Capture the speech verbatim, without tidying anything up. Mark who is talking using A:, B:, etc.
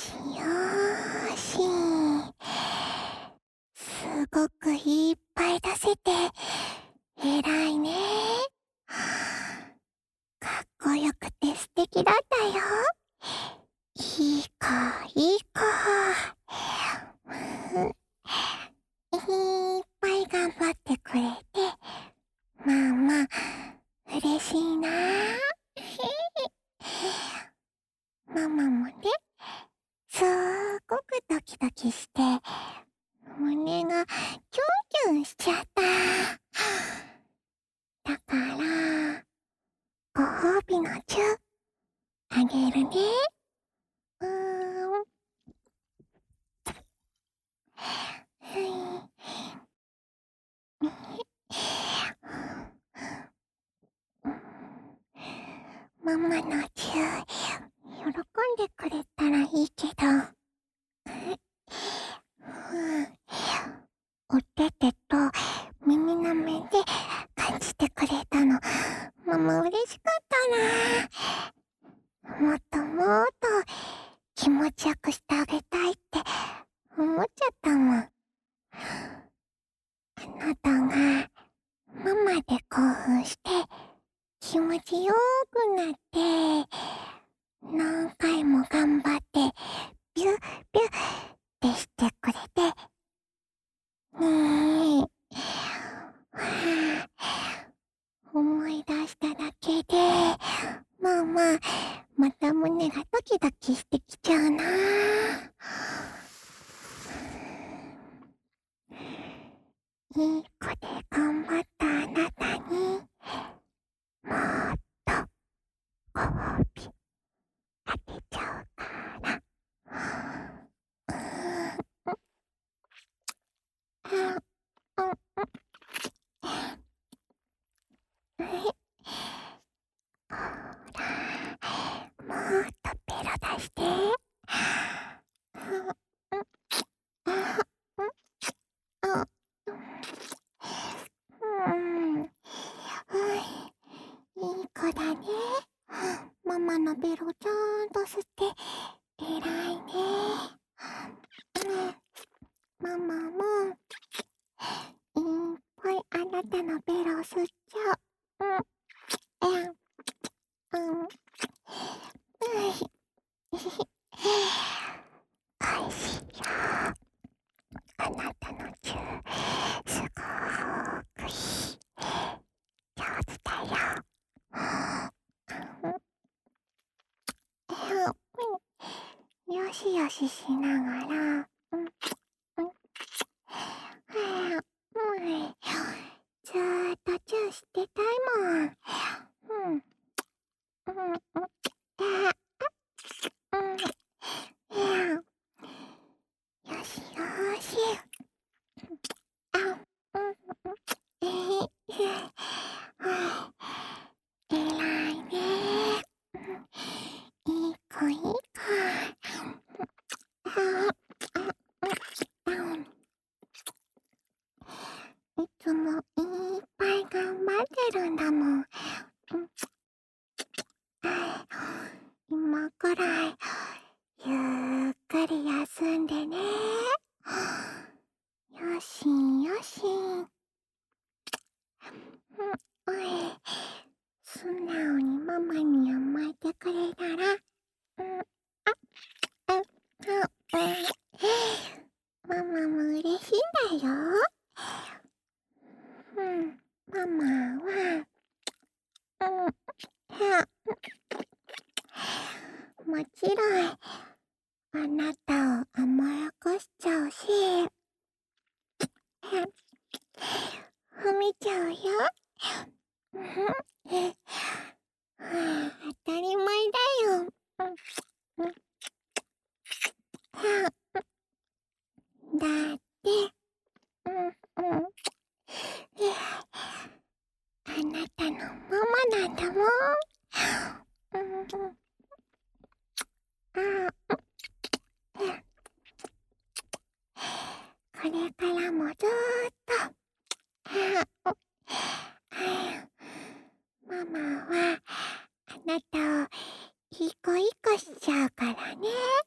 A: しよし。すごくいっぱい出せて、偉いね。かっこよくて素敵だったよ。いい子、いい子。いっぱい頑張ってくれて、まあまあ、嬉しいな。ママもね、すっごくドキドキして、胸がキュンキュンしちゃった。だから、ご褒美のチュー、あげるね。うーん。はいママのチュー、喜んでくれたらいいけど。おててと耳の目で感じてくれたの。ママ嬉しかったな。もっともっと気持ちよくしてあげたいって思っちゃったもん。あなたがママで興奮して気持ちよくなって何回も頑張ってビュッビュッってしてくれてねえ、はあ、思い出しただけでまあまあまた胸がドキドキしてきちゃうな。いい子で頑張ったあなたにもっとご褒美あげちゃうから。ほら、もっとベロ出して。うん、いい子だね。ママのベロちゃんと吸って偉いね。ママもいっぱいあなたのベロ吸っちゃう。うん、うん、うん。おいしいよ。あなたのチュー、すごくいい。上手だよ。よしよししながら、うん、うん、うん、ずーっとチューしてたいもん。うん、うん、うん、うん、よしよし。あ、うん、えー、えらいね。いい子いい子。いつもいっぱい頑張ってるんだもん。今くらいゆっくり休んでね。よしよし。おい、素直にママに甘えてくれたら、うん、あ、あ、あ、ママも嬉しいんだよ。うん、ママは、うん、は、もちろん、あなたを甘やかしちゃうし、褒めちゃうよ。うん、当たり前だよ。うん、だって、うん、うん、あなたのママなんだもん。うん、あ、これからもずーっと、ママはあなたをいい子いい子しちゃうからね。